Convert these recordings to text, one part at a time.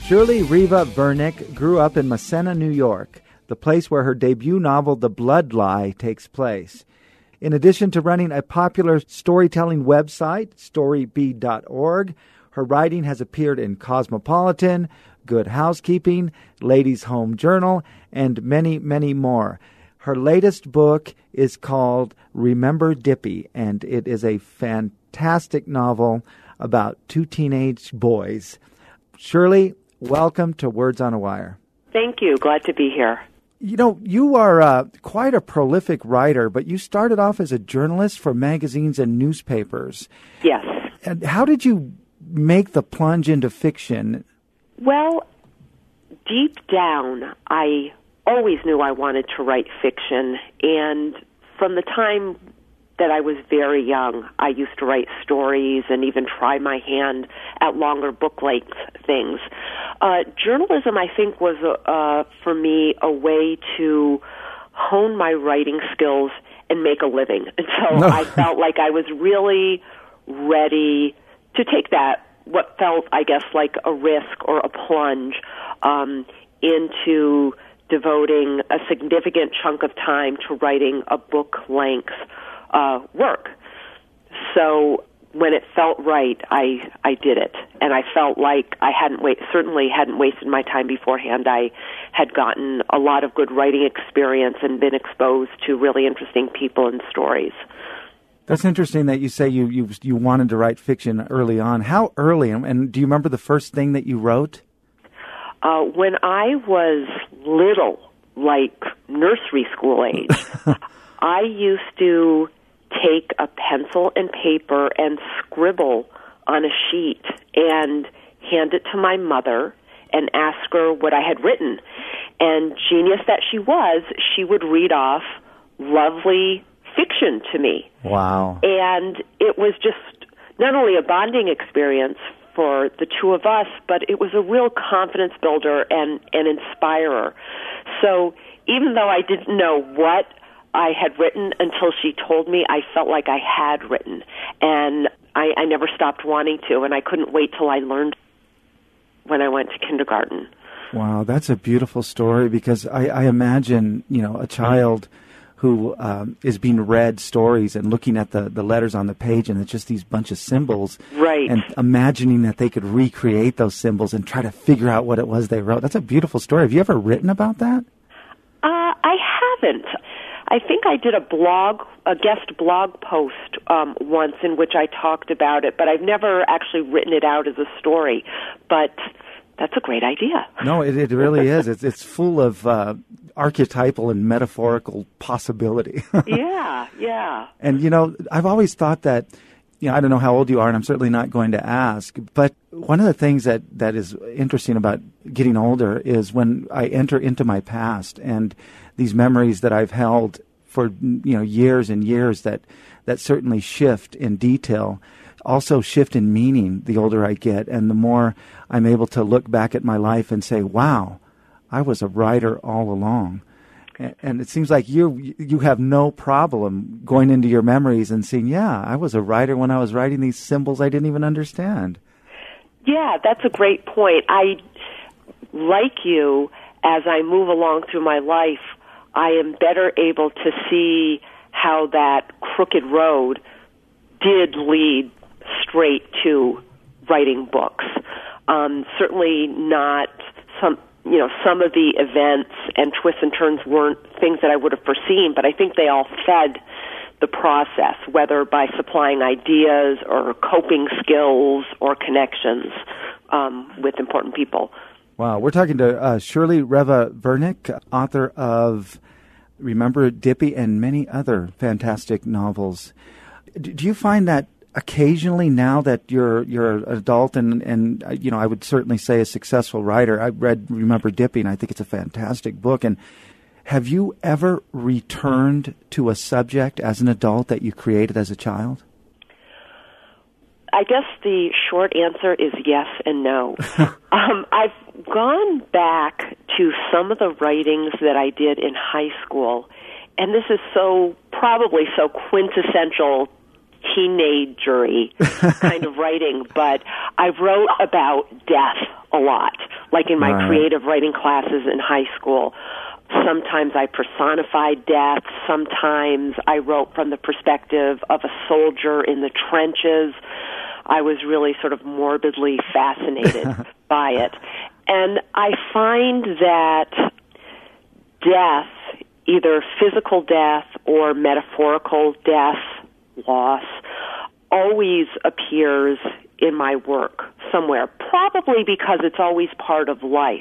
Shirley Riva Vernick grew up in Massena, New York, the place where her debut novel, The Blood Lie, takes place. In addition to running a popular storytelling website, storybee.org, her writing has appeared in Cosmopolitan, Good Housekeeping, Ladies' Home Journal, and many, many more. Her latest book is called Remember Dippy, and it is a fantastic novel about two teenage boys. Shirley, welcome to Words on a Wire. Thank you. Glad to be here. You know, you are quite a prolific writer, but you started off as a journalist for magazines and newspapers. Yes. And how did you make the plunge into fiction? Well, deep down, I always knew I wanted to write fiction, and from the time that I was very young, I used to write stories and even try my hand at longer book-length things. Journalism, I think, was, for me, a way to hone my writing skills and make a living. And so I felt like I was really ready to take that, what felt, I guess, like a risk or a plunge into devoting a significant chunk of time to writing a book-length work. So when it felt right, I did it, and I felt like I certainly hadn't wasted my time beforehand. I had gotten a lot of good writing experience and been exposed to really interesting people and stories. That's interesting that you say you wanted to write fiction early on. How early? And do you remember the first thing that you wrote? When I was little, like nursery school age, I used to take a pencil and paper and scribble on a sheet and hand it to my mother and ask her what I had written. And genius that she was, she would read off lovely fiction to me. Wow. And it was just not only a bonding experience for the two of us, but it was a real confidence builder and an inspirer. So even though I didn't know what I had written until she told me, I felt like I had written. And I never stopped wanting to, and I couldn't wait till I learned when I went to kindergarten. Wow, that's a beautiful story, because I imagine, a child who is being read stories and looking at the letters on the page, and it's just these bunch of symbols. Right. And imagining that they could recreate those symbols and try to figure out what it was they wrote. That's a beautiful story. Have you ever written about that? I haven't. I think I did a guest blog post once in which I talked about it, but I've never actually written it out as a story. But that's a great idea. No, it really is. It's full of archetypal and metaphorical possibility. Yeah. And, I've always thought that, I don't know how old you are, and I'm certainly not going to ask, but one of the things that is interesting about getting older is when I enter into my past and these memories that I've held for, years and years that certainly shift in detail, also shift in meaning the older I get, and the more I'm able to look back at my life and say, wow, I was a writer all along. And it seems like you have no problem going into your memories and seeing, yeah, I was a writer when I was writing these symbols I didn't even understand. Yeah, that's a great point. I, like you, as I move along through my life, I am better able to see how that crooked road did lead straight to writing books. Certainly not some of the events and twists and turns weren't things that I would have foreseen, but I think they all fed the process, whether by supplying ideas or coping skills or connections with important people. Wow. We're talking to Shirley Riva Vernick, author of Remember Dippy and many other fantastic novels. Do you find that occasionally, now that you're an adult and I would certainly say a successful writer, I read Remember Dippy, and I think it's a fantastic book. And have you ever returned to a subject as an adult that you created as a child? I guess the short answer is yes and no. I've gone back to some of the writings that I did in high school, and this is probably so quintessential teenagery kind of writing, but I wrote about death a lot, like in my creative writing classes in high school. Sometimes I personified death. Sometimes I wrote from the perspective of a soldier in the trenches. I was really sort of morbidly fascinated by it. And I find that death, either physical death or metaphorical death, loss, always appears in my work somewhere, probably because it's always part of life.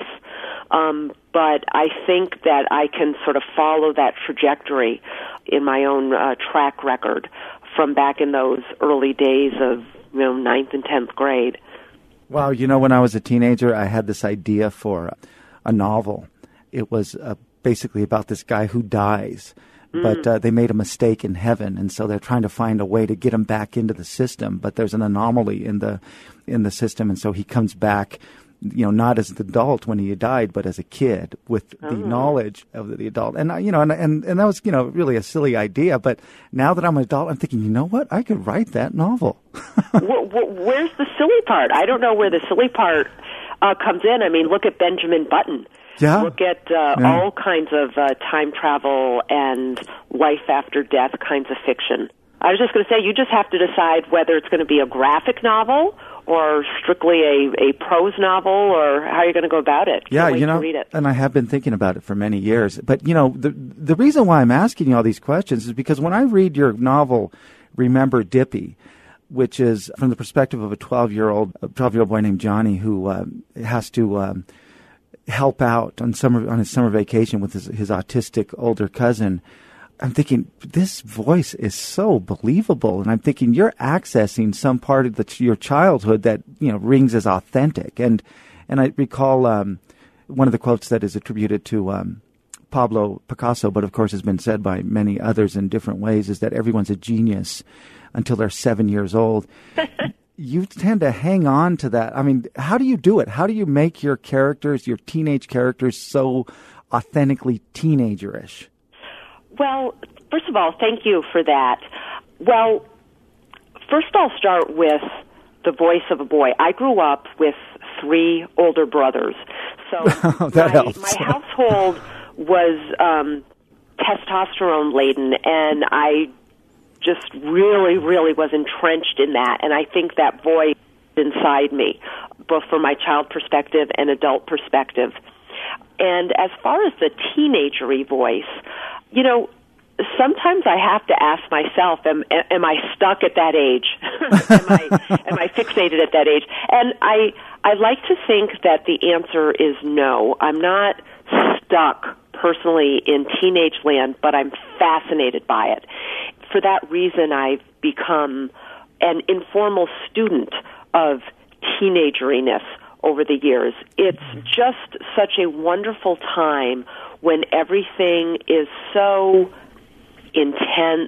But I think that I can sort of follow that trajectory in my own track record from back in those early days of, ninth and 10th grade. Wow, when I was a teenager, I had this idea for a novel. It was basically about this guy who dies, but they made a mistake in heaven, and so they're trying to find a way to get him back into the system. But there's an anomaly in the system, and so he comes back, not as an adult when he died, but as a kid with the knowledge of the adult. And and that was really a silly idea. But now that I'm an adult, I'm thinking, you know what? I could write that novel. Where's the silly part? I don't know where the silly part comes in. I mean, look at Benjamin Button. Yeah. Look at all kinds of time travel and life after death kinds of fiction. I was just going to say, you just have to decide whether it's going to be a graphic novel or strictly a prose novel, or how you're going to go about it. Yeah, to read it. And I have been thinking about it for many years. But, the reason why I'm asking you all these questions is because when I read your novel, Remember Dippy, which is from the perspective of a 12-year-old boy named Johnny who has to help out on his summer vacation with his autistic older cousin, I'm thinking, this voice is so believable. And I'm thinking, you're accessing some part of your childhood that, rings as authentic. And I recall one of the quotes that is attributed to Pablo Picasso, but of course has been said by many others in different ways, is that everyone's a genius until they're 7 years old. You tend to hang on to that. I mean, how do you do it? How do you make your teenage characters, so authentically teenagerish? Well, first of all, thank you for that. Well, first I'll start with the voice of a boy. I grew up with 3 older brothers. So my household was testosterone-laden, and I just really, really was entrenched in that. And I think that voice inside me, both from my child perspective and adult perspective. And as far as the teenagery voice, sometimes I have to ask myself, am I stuck at that age? am I fixated at that age? And I like to think that the answer is no. I'm not stuck personally in teenage land, but I'm fascinated by it. For that reason, I've become an informal student of teenageriness over the years. It's just such a wonderful time when everything is so intense,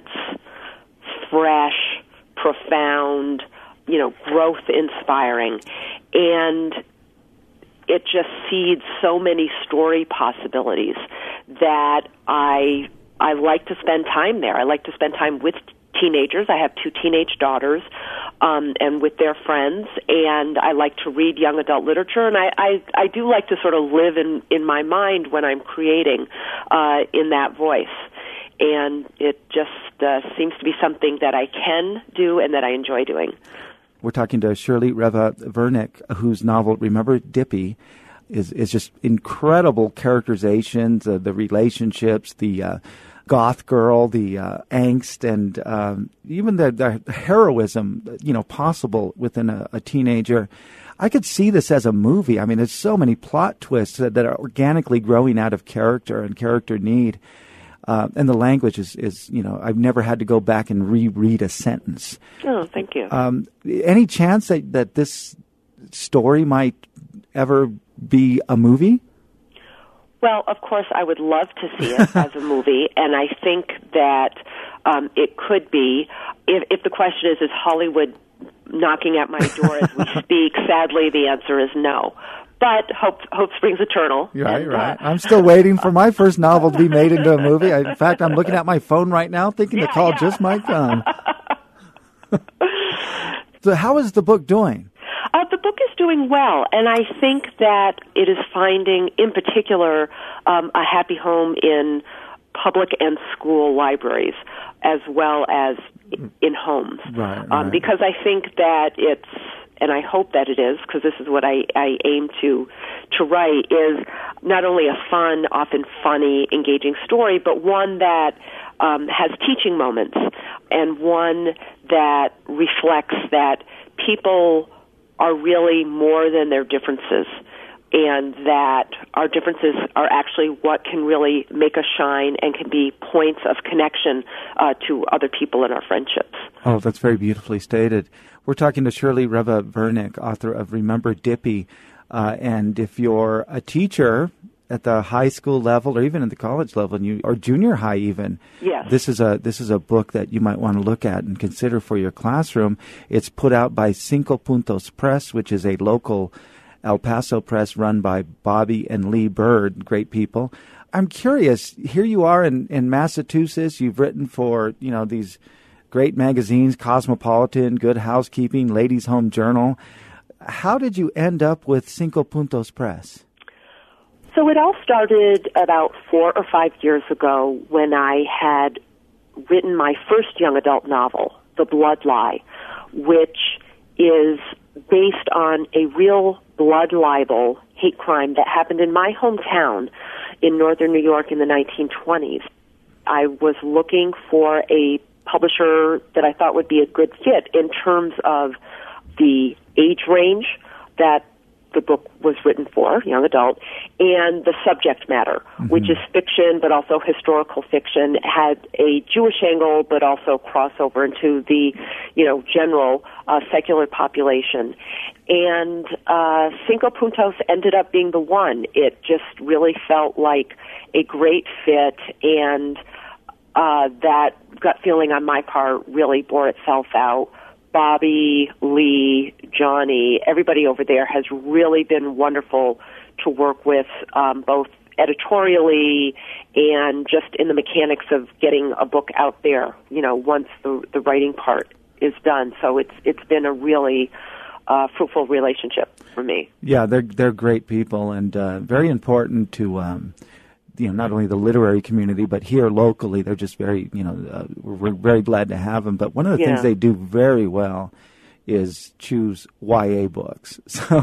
fresh, profound, growth-inspiring. And it just seeds so many story possibilities that I like to spend time there. I like to spend time with teenagers. I have 2 teenage daughters, and with their friends, and I like to read young adult literature, and I do like to sort of live in my mind when I'm creating in that voice. And it just seems to be something that I can do and that I enjoy doing. We're talking to Shirley Reva Vernick, whose novel Remember Dippy is just incredible characterizations, the relationships, the goth girl, the angst, and even the heroism, possible within a teenager. I could see this as a movie. I mean, there's so many plot twists that are organically growing out of character and character need. And the language is, I've never had to go back and reread a sentence. Oh, thank you. Any chance that this story might ever be a movie? Well, of course, I would love to see it as a movie, and I think that it could be. If the question is Hollywood knocking at my door as we speak, sadly, the answer is no. But hope springs eternal. Right. I'm still waiting for my first novel to be made into a movie. In fact, I'm looking at my phone right now thinking the call just might come. So how is the book doing? The book is doing well, and I think that it is finding, in particular, a happy home in public and school libraries, as well as in homes. Right. Because I think that it's, and I hope that it is, because this is what I aim to write, is not only a fun, often funny, engaging story, but one that has teaching moments, and one that reflects that people are really more than their differences, and that our differences are actually what can really make us shine and can be points of connection to other people in our friendships. Oh, that's very beautifully stated. We're talking to Shirley Reva Vernick, author of Remember Dippy. And if you're a teacher at the high school level or even at the college level, or junior high even, yes, this is a book that you might want to look at and consider for your classroom. It's put out by Cinco Puntos Press, which is a local El Paso press run by Bobby and Lee Bird, great people. I'm curious, here you are in Massachusetts. You've written for, these great magazines, Cosmopolitan, Good Housekeeping, Ladies' Home Journal. How did you end up with Cinco Puntos Press? So it all started about 4 or 5 years ago when I had written my first young adult novel, The Blood Lie, which is based on a real blood libel hate crime that happened in my hometown in northern New York in the 1920s. I was looking for a publisher that I thought would be a good fit in terms of the age range that the book was written for, young adult, and the subject matter, which is fiction, but also historical fiction. It had a Jewish angle, but also crossover into the, general secular population. And Cinco Puntos ended up being the one. It just really felt like a great fit, and that gut feeling on my part really bore itself out. Bobby, Lee, Johnny, everybody over there has really been wonderful to work with, both editorially and just in the mechanics of getting a book out there, once the writing part is done. So it's been a really fruitful relationship for me. Yeah, they're great people, and very important to not only the literary community, but here locally, they're just very, we're very glad to have them. But one of the things they do very well is choose YA books.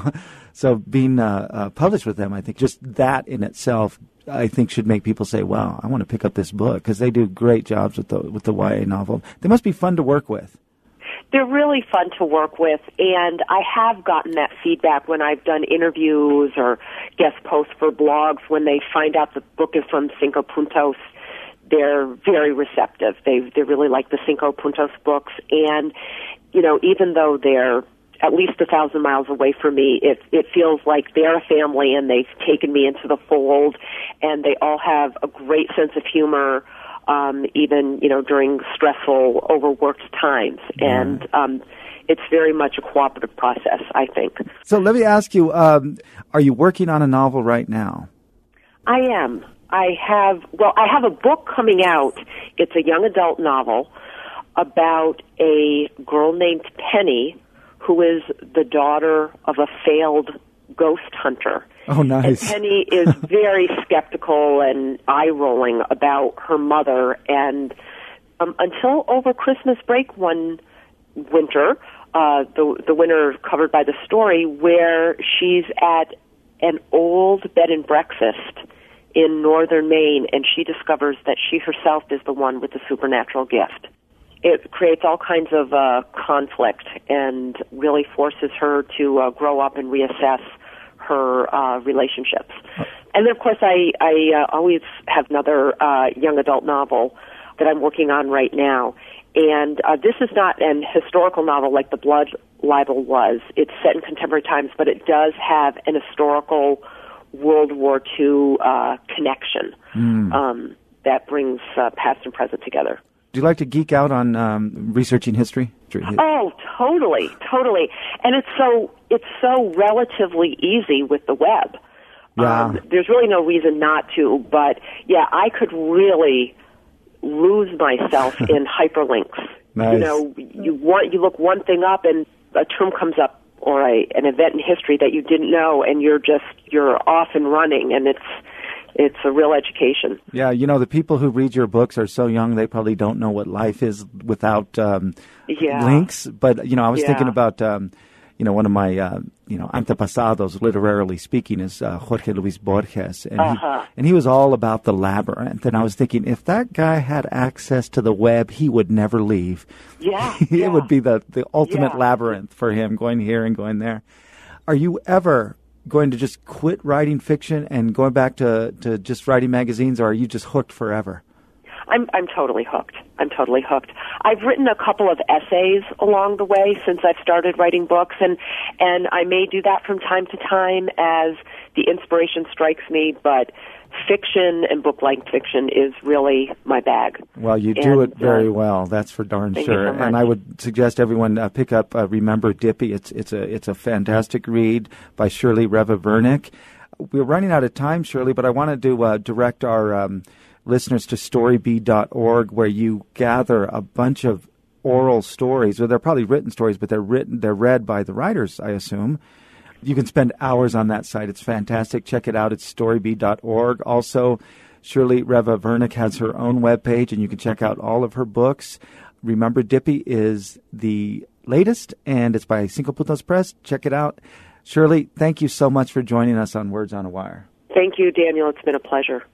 So being published with them, I think just that in itself, I think should make people say, wow, I want to pick up this book, because they do great jobs with the YA novel. They must be fun to work with. They're really fun to work with, and I have gotten that feedback when I've done interviews or guest posts for blogs. When they find out the book is from Cinco Puntos, they're very receptive. They really like the Cinco Puntos books, and even though they're at least 1,000 miles away from me, it feels like they're a family, and they've taken me into the fold, and they all have a great sense of humor. Even, during stressful, overworked times. And it's very much a cooperative process, I think. So let me ask you, are you working on a novel right now? I am. I have a book coming out. It's a young adult novel about a girl named Penny, who is the daughter of a failed ghost hunter. Oh, nice. And Penny is very skeptical and eye-rolling about her mother. And until over Christmas break one winter, the winter covered by the story, where she's at an old bed and breakfast in northern Maine, and she discovers that she herself is the one with the supernatural gift. It creates all kinds of conflict and really forces her to grow up and reassess her relationships. And then, of course, I always have another young adult novel that I'm working on right now. And this is not an historical novel like The Blood Libel was. It's set in contemporary times, but it does have an historical World War II connection that brings past and present together. Do you like to geek out on researching history? Oh, totally. And it's so relatively easy with the web. Yeah. There's really no reason not to, but yeah, I could really lose myself in hyperlinks. Nice. You look one thing up, and a term comes up or an event in history that you didn't know, and you're off and running, and it's a real education. Yeah, the people who read your books are so young they probably don't know what life is without links. But I was thinking about one of my antepasados, literarily speaking, is Jorge Luis Borges, and he was all about the labyrinth. And I was thinking, if that guy had access to the web, he would never leave. Yeah, it would be the ultimate labyrinth for him, going here and going there. Are you ever going to just quit writing fiction and going back to just writing magazines, or are you just hooked forever? I'm totally hooked. I've written a couple of essays along the way since I've started writing books, and I may do that from time to time as the inspiration strikes me, but fiction and book-length fiction is really my bag. Well, you do it very well. That's for darn sure. And I would suggest everyone pick up Remember Dippy. It's a fantastic read by Shirley Reva Vernick. We're running out of time, Shirley, but I wanted to direct our listeners to storybee.org, where you gather a bunch of oral stories. Well, they're probably written stories, but they're read by the writers, I assume. You can spend hours on that site. It's fantastic. Check it out. It's storybee.org. Also, Shirley Reva Vernick has her own webpage, and you can check out all of her books. Remember Dippy is the latest, and it's by Cinco Puntos Press. Check it out. Shirley, thank you so much for joining us on Words on a Wire. Thank you, Daniel. It's been a pleasure.